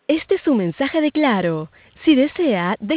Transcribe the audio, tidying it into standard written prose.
Este es un mensaje de Claro. Si desea,